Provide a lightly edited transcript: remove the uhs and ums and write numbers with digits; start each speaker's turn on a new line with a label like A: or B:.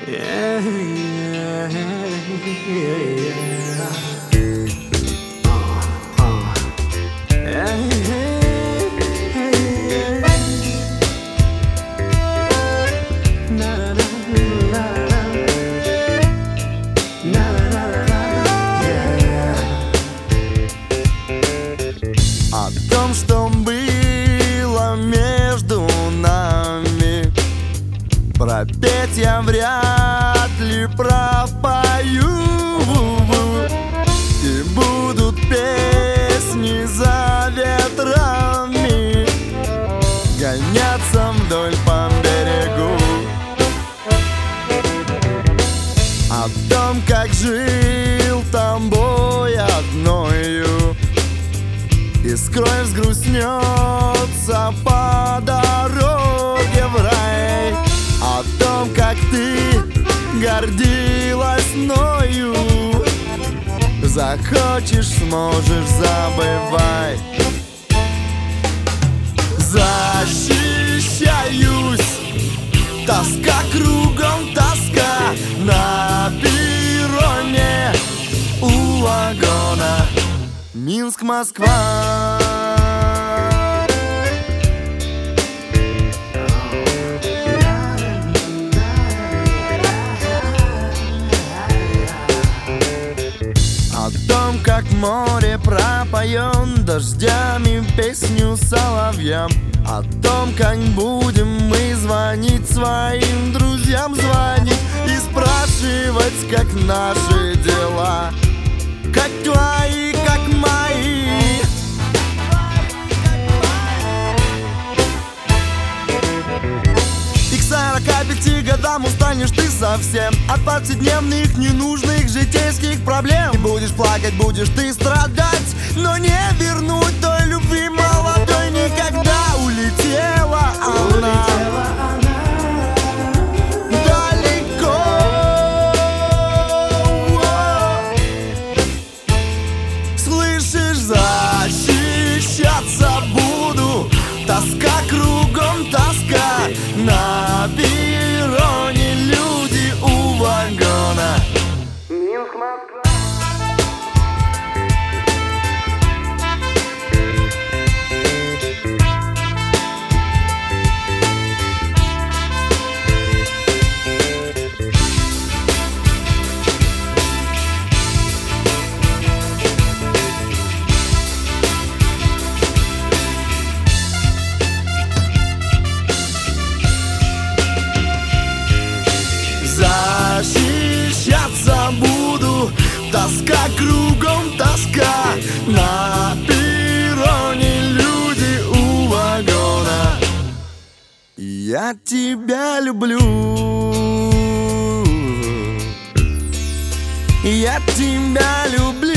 A: Yeah, yeah, yeah.
B: О том, что было между нами, пропеть я вряд ли пропою. И будут песни за ветрами гоняться вдоль по берегу. О том, как жил тобой одною, и скроем взгрустнется по дороге в рай. О том, как ты гордилась мною, захочешь, сможешь, забывай. Защищаюсь, тоска кругом, тоска на перроне у вагона Минск, Москва. О том, как море пропоен дождями песню соловьям. О том, как будем мы звонить своим друзьям, звонить и спрашивать, как наши дела, как твои, как мои. И к 45 годам устанешь ты совсем от повседневных, ненужных житейских проблем. И будешь плакать, будешь ты страдать, но не вернуть той любви молодой никогда. Улетела она далеко. Слышишь, защищаться буду. Тоска кругом, тоска на перроне, люди у вагона Минск, Москва. Защищаться буду. Тоска кругом, тоска на перроне, люди у вагона. Я тебя люблю, я тебя люблю.